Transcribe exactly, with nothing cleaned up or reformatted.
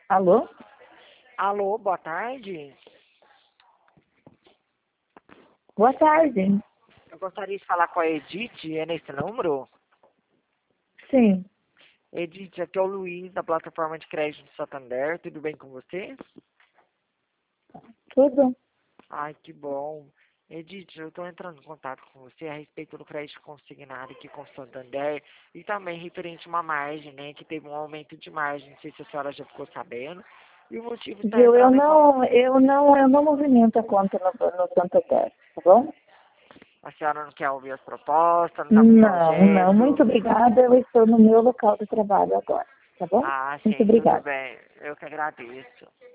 Alô? Alô, boa tarde. Boa tarde. Eu gostaria de falar com a Edith, é nesse número? Sim, Edith, aqui é o Luiz, da plataforma de crédito do Santander. Tudo bem com você? tudo? Ai, que bom. Edith, eu estou entrando em contato com você a respeito do crédito consignado aqui com o Santander e também referente a uma margem, né, que teve um aumento de margem. Não sei se a senhora já ficou sabendo. E o motivo está Viu, eu entrando em contato. não, eu não, eu não movimento a conta no, no Santander, tá bom? A senhora não quer ouvir as propostas, não está com Não, não, projeto. muito obrigada, eu estou no meu local de trabalho agora, tá bom? Ah, Muito sim, tudo obrigada. bem. Eu que agradeço.